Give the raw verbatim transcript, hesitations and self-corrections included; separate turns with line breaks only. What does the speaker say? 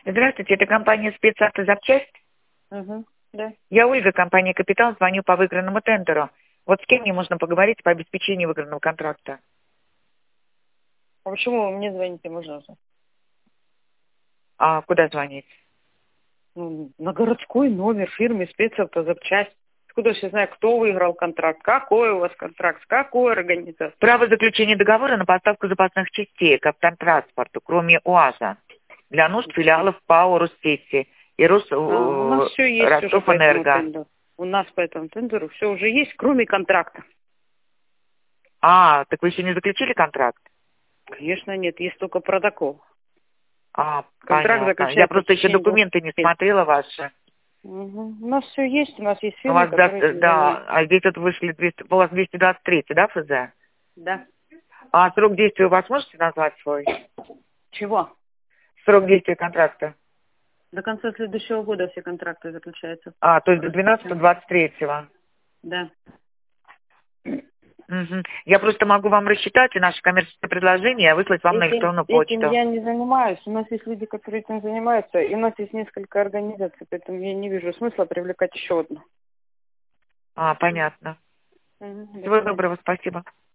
Здравствуйте, это компания «Спецавтозапчасть».
Угу, да.
Я Ольга, компания «Капитал», звоню по выигранному тендеру. Вот с кем мне можно поговорить по обеспечению выигранного контракта?
А почему вы мне звоните, можно же?
А куда звонить?
Ну, на городской номер фирмы «Спецавтозапчасть». Откуда я знаю, кто выиграл контракт, какой у вас контракт, с какой организацией?
Право заключения договора на поставку запасных частей к автотранспорту, кроме УАЗа, для нужд филиалов ПАО «Ростеси» и Рос...
А, у нас все есть уже по этому
Ростов-Энерго.
тендеру. У нас по этому тендеру все уже есть, кроме контракта.
А, так вы еще не заключили контракт?
Конечно, нет, есть только протокол.
А,
Контракт
понятно.
заключается
Я
в
просто еще
течение двух
документы не
лет.
смотрела ваши.
Угу. У нас все есть, у нас есть
У
фирмы,
вас, да,
которые этим
да,
занимаются.
а здесь вот вышли двести, у вас двести двадцать три, да, эф зэ?
Да.
А срок действия у вас можете назвать свой?
Чего?
Срок действия контракта?
До конца следующего года все контракты заключаются.
А, то есть до двенадцатого двадцать третьего.
Да.
Угу. Я просто могу вам рассчитать и наше коммерческое предложение, выслать вам на
Этим,
электронную
этим
почту.
я не занимаюсь. У нас есть люди, которые этим занимаются, и у нас есть несколько организаций, поэтому я не вижу смысла привлекать еще одну.
А, понятно.
Угу. До
Всего
свидания.
доброго, спасибо.